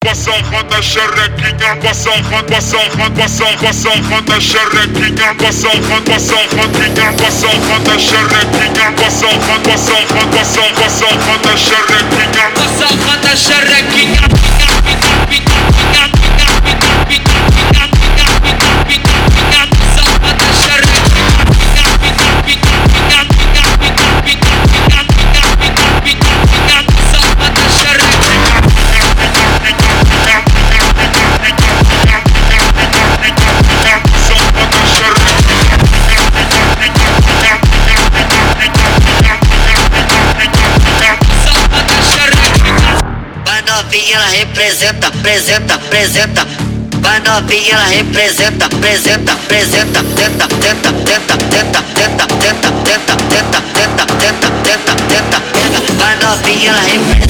sarrando a xerequinha, sarrando a xerequinha, sarrando a xerequinha, sarrando a xerequinha, sarrando a xerequinha, sarrando a xerequinha. Novinha, ela representa, apresenta, apresenta. Vai novinha, ela representa, apresenta, apresenta. Tenta, tenta, tenta, tenta, tenta, tenta, tenta, tenta, tenta, tenta, tenta, tenta. Vai novinha, ela representa.